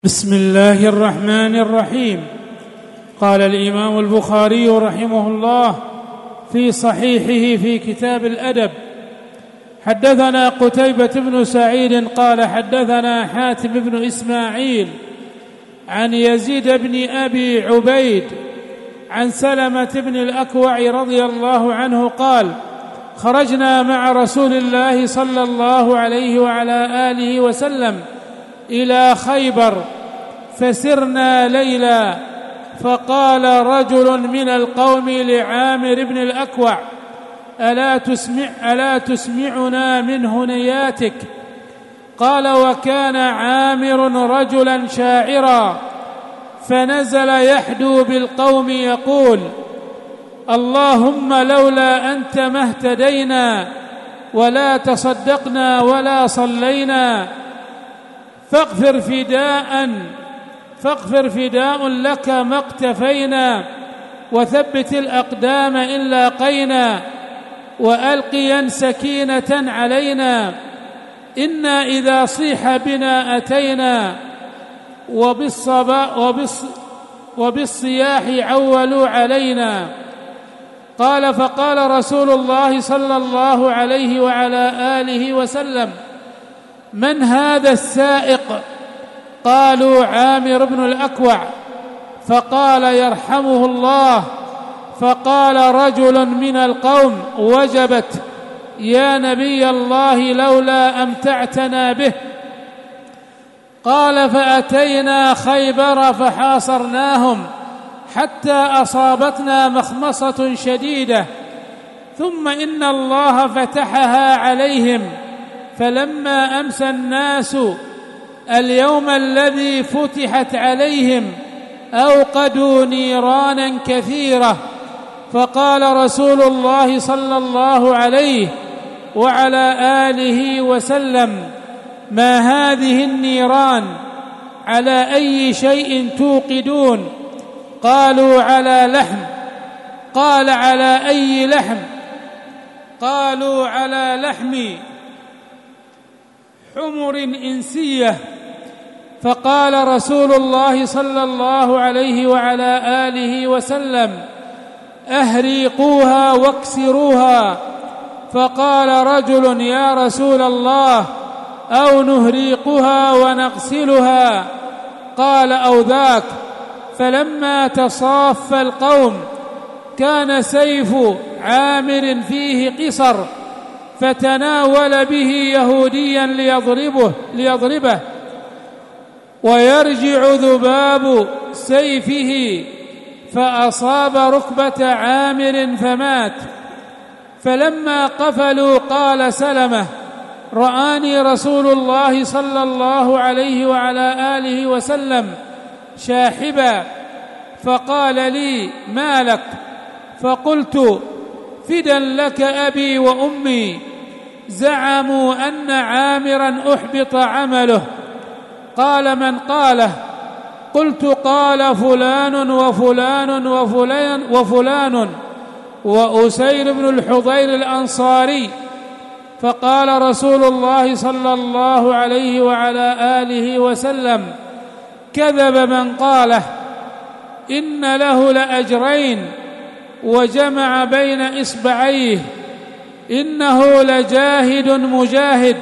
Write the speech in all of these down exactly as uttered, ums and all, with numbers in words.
بسم الله الرحمن الرحيم. قال الإمام البخاري رحمه الله في صحيحه في كتاب الأدب: حدثنا قتيبة بن سعيد قال حدثنا حاتم بن إسماعيل عن يزيد بن أبي عبيد عن سلمة بن الأكوع رضي الله عنه قال: خرجنا مع رسول الله صلى الله عليه وعلى آله وسلم إلى خيبر فسرنا ليلا، فقال رجل من القوم لعامر بن الأكوع: ألا تسمع ألا تسمعنا من هنياتك؟ قال: وكان عامر رجلا شاعرا، فنزل يحدو بالقوم يقول: اللهم لولا أنت ما اهتدينا ولا تصدقنا ولا صلينا، فاغفر فداء فاغفر فداء لك ما اقتفينا، وثبت الأقدام إن لاقينا، وألقيا سكينة علينا، إنا إذا صيح بنا أتينا، وبالصبا وبالص وبالصياح عولوا علينا. قال: فقال رسول الله صلى الله عليه وعلى آله وسلم: من هذا السائق؟ قالوا: عامر بن الأكوع. فقال: يرحمه الله. فقال رجل من القوم: وجبت يا نبي الله لولا أمتعتنا به. قال: فأتينا خيبر فحاصرناهم حتى أصابتنا مخمصة شديدة، ثم إن الله فتحها عليهم، فلما أمسى الناس اليوم الذي فتحت عليهم أوقدوا نيرانا كثيرة. فقال رسول الله صلى الله عليه وعلى آله وسلم: ما هذه النيران؟ على أي شيء توقدون؟ قالوا: على لحم. قال: على أي لحم؟ قالوا: على لحم حمر إنسية. فقال رسول الله صلى الله عليه وعلى آله وسلم: أهريقوها واكسروها. فقال رجل: يا رسول الله، أو نهريقها ونغسلها؟ قال: أو ذاك. فلما تصاف القوم كان سيف عامر فيه قصر، فتناول به يهوديا ليضربه, ليضربه ويرجع ذباب سيفه فأصاب ركبة عامر فمات. فلما قفلوا قال سلمة: رآني رسول الله صلى الله عليه وعلى آله وسلم شاحبا، فقال لي: ما لك؟ فقلت: فدا لك أبي وأمي، زعموا أن عامرا أحبط عمله. قال: من قاله؟ قلت: قال فلان وفلان وفلان وفلان وأسير بن الحضير الأنصاري. فقال رسول الله صلى الله عليه وعلى آله وسلم: كذب من قاله، إن له لأجرين، وجمع بين إصبعيه، إنه لجاهد مجاهد،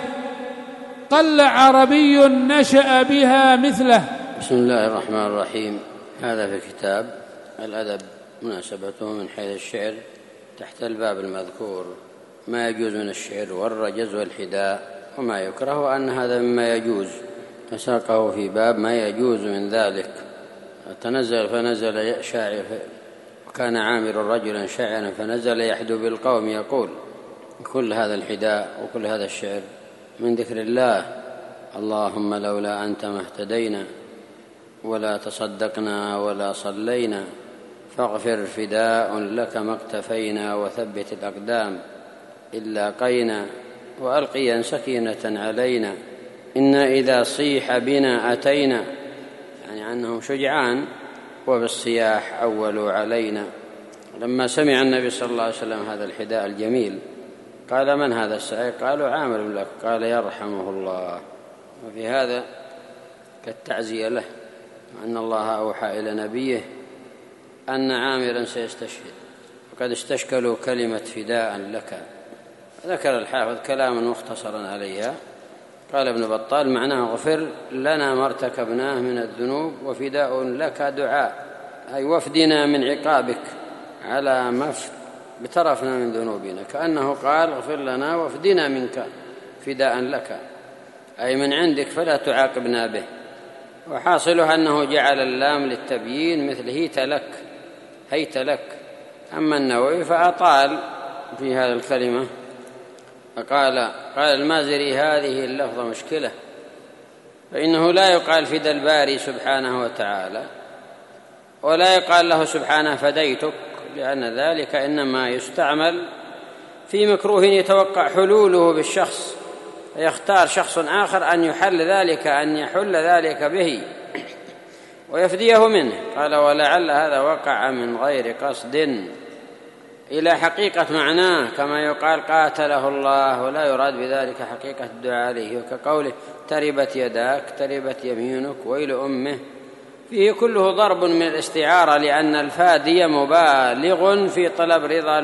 قل عربي نشأ بها مثله. بسم الله الرحمن الرحيم. هذا في كتاب الأدب، مناسبته من حيث الشعر تحت الباب المذكور: ما يجوز من الشعر والرجز والحداء وما يكره، وأن هذا مما يجوز، فساقه في باب ما يجوز من ذلك. تنزل فنزل شاعر، وكان عامر رجلا شاعرا، فنزل يحدو بالقوم يقول: كل هذا الحداء وكل هذا الشعر من ذكر الله: اللهم لولا أنت ما اهتدينا ولا تصدقنا ولا صلينا، فاغفر فداء لك ما اقتفينا، وثبت الأقدام إن لاقينا، وألقيا سكينة علينا، إنا إذا صيح بنا أتينا، يعني أنهم شجعان، وبالصياح عولوا علينا. لما سمع النبي صلى الله عليه وسلم هذا الحداء الجميل قال: من هذا السائق؟ قالوا: عامر بن الأكوع. قال: يرحمه الله. وفي هذا كالتعزية له، وأن الله أوحى إلى نبيه أن عامرا سيستشهد، وقد استشكلوا كلمة فداء لك. ذكر الحافظ كلاما مختصرا عليها، قال ابن بطال معناه اغفر لنا ما ارتكبناه من الذنوب وفداء لك دعاء، أي وفدنا من عقابك على ما اقترفنا من ذنوبنا، كأنه قال اغفر لنا وفدنا منك فداء لك، أي من عندك فلا تعاقبنا به. وحاصلها أنه جعل اللام للتبيين مثل هيت لك هيت لك. أما النووي فأطال في هذه الكلمة، فقال قال المازري هذه اللفظة مشكلة، فإنه لا يقال فدى الباري سبحانه وتعالى، ولا يقال له سبحانه فديتك، لأن ذلك إنما يستعمل في مكروه يتوقع حلوله بالشخص، فيختار شخص آخر أن يحل ذلك أن يحل ذلك به ويفديه منه. قال ولعل هذا وقع من غير قصد إلى حقيقة معناه، كما يقال قاتله الله، ولا يراد بذلك حقيقة الدعاء عليه، وكقوله تربت يداك تربت يمينك ويل أمه، فيه كله ضرب من الاستعارة، لأن الفادي مبالغ في طلب رضا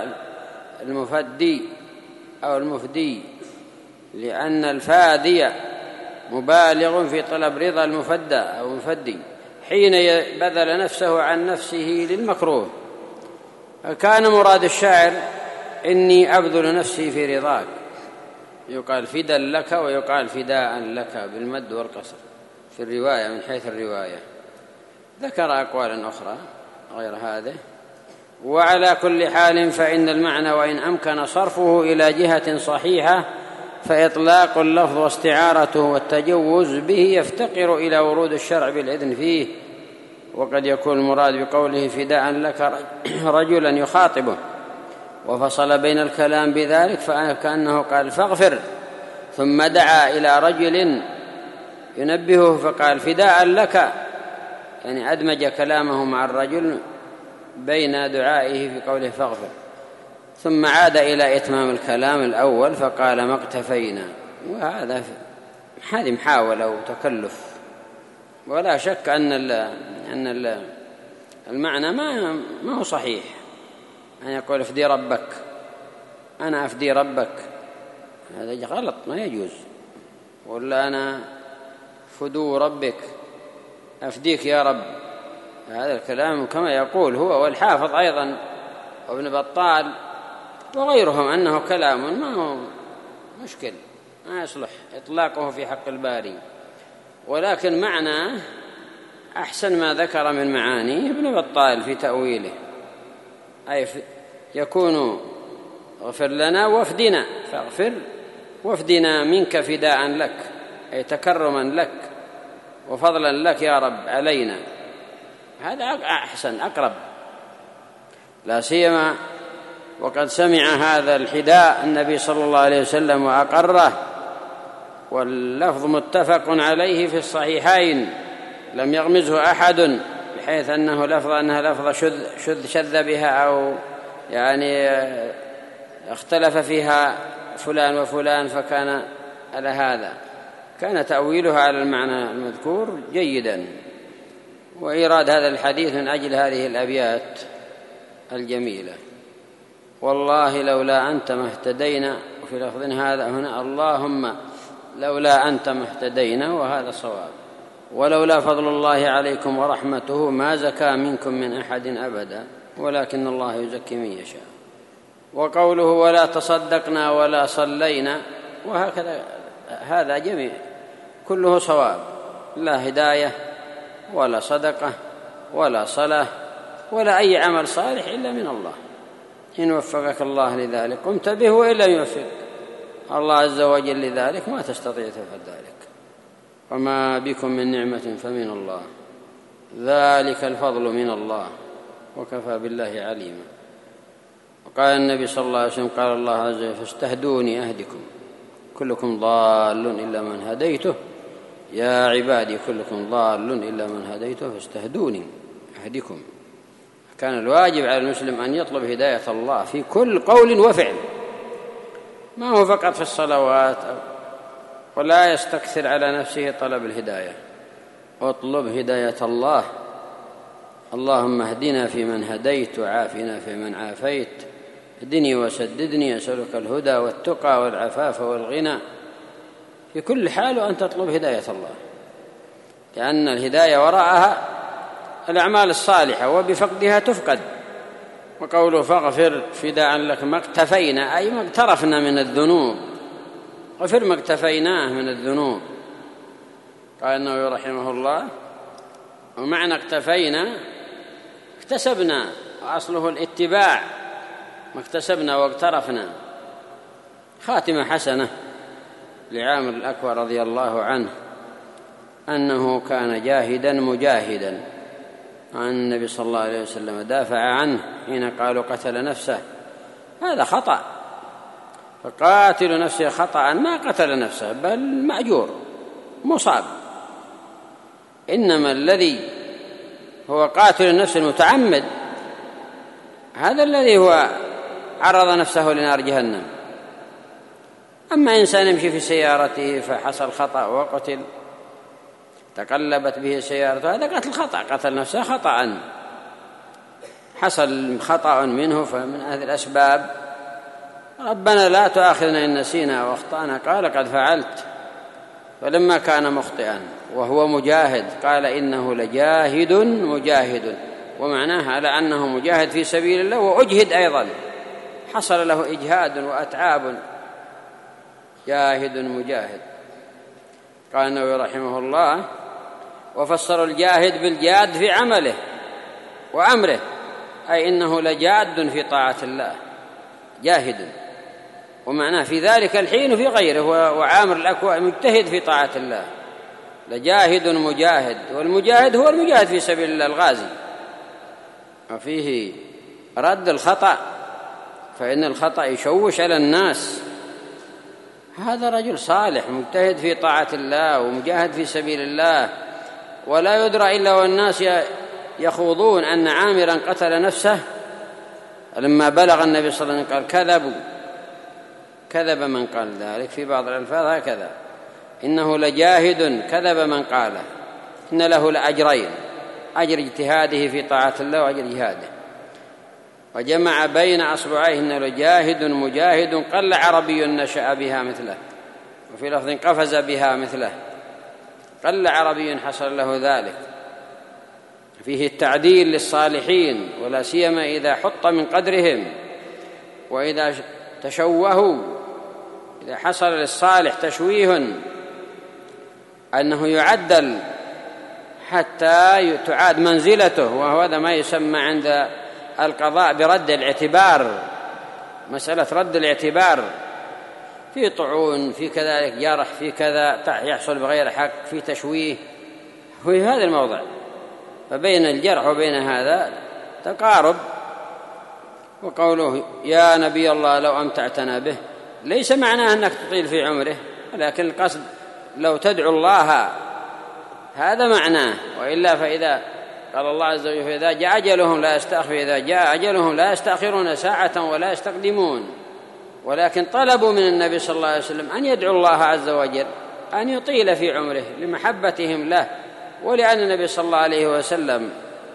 المفدي أو المفدي، لأن الفادي مبالغ في طلب رضا المفدى أو المفدي حين بذل نفسه عن نفسه للمكروه. كان مراد الشاعر إني أبذل نفسي في رضاك، يقال فدا لك ويقال فداء لك بالمد والقصر في الرواية من حيث الرواية. ذكر أقوالا أخرى غير هذه. وعلى كل حال فإن المعنى وإن أمكن صرفه إلى جهة صحيحة فإطلاق اللفظ واستعارته والتجوز به يفتقر إلى ورود الشرع بالإذن فيه، وقد يكون المراد بقوله فداء لك رجلا يخاطبه وفصل بين الكلام بذلك، فكأنه قال فاغفر، ثم دعا إلى رجل ينبهه فقال فداء لك، يعني أدمج كلامه مع الرجل بين دعائه في قوله فاغفر، ثم عاد إلى إتمام الكلام الأول فقال ما اقتفينا. وهذا هذه محاولة وتكلف، ولا شك أن ال أن ال المعنى ما ما هو صحيح أن يقول افدي ربك، أنا أفدي ربك، هذا غلط ما يجوز. ولا أنا فدو ربك، أفديك يا رب، هذا الكلام كما يقول هو والحافظ أيضا وابن بطال وغيرهم أنه كلام ما هو مشكل، ما يصلح إطلاقه في حق الباري، ولكن معناه أحسن ما ذكر من معانيه ابن بطال في تأويله، أي يكون اغفر لنا وافدنا، فاغفر وافدنا منك فداء لك، أي تكرما لك وفضلا لك يا رب علينا. هذا أحسن أقرب، لا سيما وقد سمع هذا الحداء النبي صلى الله عليه وسلم وأقره، واللفظ متفق عليه في الصحيحين لم يغمزه أحد، بحيث أنه لفظ أنها لفظ شذ, شذ شذ بها أو يعني اختلف فيها فلان وفلان فكان على هذا. كان تأويلها على المعنى المذكور جيدا، وإيراد هذا الحديث من أجل هذه الأبيات الجميلة. والله لولا أنت ما اهتدينا، وفي لفظ هذا هنا اللهم لولا أنت ما اهتدينا، وهذا صواب. ولولا فضل الله عليكم ورحمته ما زكى منكم من أحد أبدا ولكن الله يزكي من يشاء. وقوله ولا تصدقنا ولا صلينا، وهكذا هذا جميع كله صواب، لا هداية ولا صدقة ولا صلاة ولا أي عمل صالح إلا من الله، إن وفقك الله لذلك قمت به، وإلا يوفق الله عز وجل لذلك ما تستطيع تفعل ذلك. وما بكم من نعمة فمن الله، ذلك الفضل من الله وكفى بالله عليما. وقال النبي صلى الله عليه وسلم قال الله عز وجل فاستهدوني أهدكم، كلكم ضال إلا من هديته، يا عبادي كلكم ضال إلا من هديته فاستهدوني أهدكم. كان الواجب على المسلم أن يطلب هداية الله في كل قول وفعل، ما هو فقط في الصلوات، ولا يستكثر على نفسه طلب الهداية، اطلب هداية الله. اللهم اهدنا فيمن هديت وعافنا فيمن عافيت، اهدني وسددني، أسألك الهدى والتقى والعفاف والغنى في كل حال، وأن تطلب هداية الله، لأن الهداية وراءها الأعمال الصالحة، وبفقدها تفقد. وقوله فاغفر فداء لك ما اقتفينا، أي ما اقترفنا من الذنوب، غفر ما اقتفيناه من الذنوب. قال النووي رحمه الله: ومعنى اقتفينا اكتسبنا، وأصله الاتباع، ما اكتسبنا واقترفنا. خاتمة حسنة لعامر الأكوع رضي الله عنه أنه كان جاهدا مجاهدا، عن النبي صلى الله عليه وسلم دافع عنه حين قالوا قتل نفسه، هذا خطأ، فقاتل نفسه خطأ ما قتل نفسه، بل مأجور مصاب. إنما الذي هو قاتل النفس المتعمد هذا الذي هو عرض نفسه لنار جهنم. أما إنسان يمشي في سيارته فحصل خطأ وقتل، تقلبت به سيارته، هذا قتل خطأ، قتل نفسه خطأ، حصل خطأ منه فمن هذه الأسباب. ربنا لا تؤاخذنا إن نسينا واخطأنا، قال قد فعلت. فلما كان مخطئا وهو مجاهد قال إنه لجاهد مجاهد، ومعناه على أنه مجاهد في سبيل الله، وأجهد أيضا، حصل له إجهاد وأتعاب، جاهد مجاهد. قال النووي رحمه الله: وفسر الجاهد بالجاد في عمله وأمره، أي إنه لجاد في طاعة الله، جاهد، ومعناه في ذلك الحين وفي غيره. وعامر الأكوع مجتهد في طاعة الله، لجاهد مجاهد، والمجاهد هو المجاهد في سبيل الله الغازي. وفيه رد الخطأ، فإن الخطأ يشوش على الناس. هذا رجل صالح مجتهد في طاعة الله ومجاهد في سبيل الله، ولا يدرى إلا والناس يخوضون أن عامرا قتل نفسه. لما بلغ النبي صلى الله عليه وسلم قال كذبوا، كذب من قال ذلك، في بعض الألفاظ هكذا: إنه لجاهد، كذب من قاله، إن له لأجرين، أجر اجتهاده في طاعة الله وأجر جهاده. وجمع بين أصبعيه إنه لجاهد مجاهد، قل عربي نشأ بها مثله، وفي لفظ قفز بها مثله، قل عربي حصل له ذلك. فيه التعديل للصالحين، ولا سيما إذا حط من قدرهم، وإذا تشوهوا، إذا حصل للصالح تشويه أنه يعدل حتى تعاد منزلته، وهو هذا ما يسمى عند القضاء برد الاعتبار، مسألة رد الاعتبار، في طعون، في كذلك جرح، في كذا يحصل بغير حق، في تشويه في هذا الموضع. فبين الجرح وبين هذا تقارب. وقوله يا نبي الله لو أمتعتنا به ليس معناه أنك تطيل في عمره، ولكن القصد لو تدعو الله، هذا معناه. وإلا فإذا قال الله عز وجل فإذا جاء أجلهم لا يستأخر، إذا جاء أجلهم لا يستأخرون ساعة ولا يستقدمون. ولكن طلبوا من النبي صلى الله عليه وسلم أن يدعو الله عز وجل أن يطيل في عمره لمحبتهم له، ولأن النبي صلى الله عليه وسلم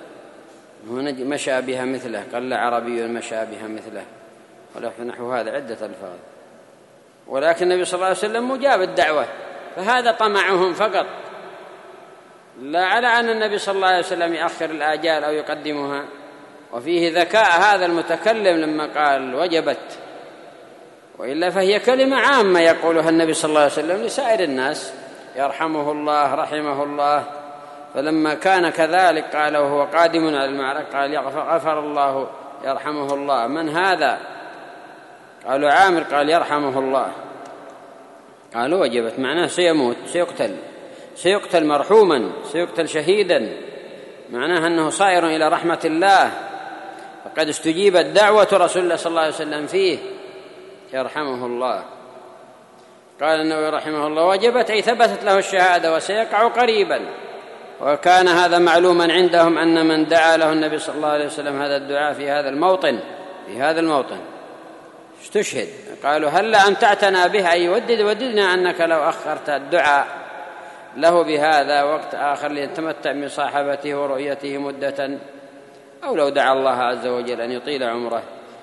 مشى بها مثله، قال عربي مشى بها مثله، ونحو هذا عدة ألفاظ. ولكن النبي صلى الله عليه وسلم مجاب الدعوة، فهذا طمعهم فقط، لا على أن النبي صلى الله عليه وسلم يأخر الآجال أو يقدمها. وفيه ذكاء هذا المتكلم لما قال وجبت، وإلا فهي كلمة عامة يقولها النبي صلى الله عليه وسلم لسائر الناس، يرحمه الله رحمه الله. فلما كان كذلك قال وهو قادم على المعركة قال غفر الله يرحمه الله. من هذا؟ قالوا عامر، قال يرحمه الله. قالوا وجبت، معناه سيموت، سيقتل، سيقتل مرحوما، سيقتل شهيدا، معناه أنه صائر إلى رحمة الله، فقد استجيبت دعوة رسول الله صلى الله عليه وسلم فيه، يرحمه الله. قال النووي رحمه الله وجبت أي ثبتت له الشهادة وسيقع قريبا. وكان هذا معلوما عندهم أن من دعا له النبي صلى الله عليه وسلم هذا الدعاء في هذا الموطن في هذا الموطن استشهد. قالوا هل أمتعتنا به، أي ودد وددنا أنك لو أخرت الدعاء له بهذا وقت آخر ليتمتع بمصاحبته ورؤيته مدة، أو لو دعا الله عز وجل أن يطيل عمره.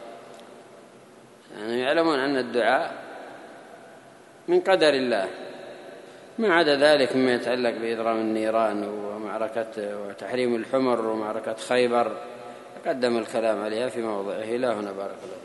يعني يعلمون أن الدعاء من قدر الله، ما عدا ذلك مما يتعلق بإضرام النيران ومعركة وتحريم الحمر ومعركة خيبر، قدم الكلام عليها في موضعه. لا هنا بارك الله.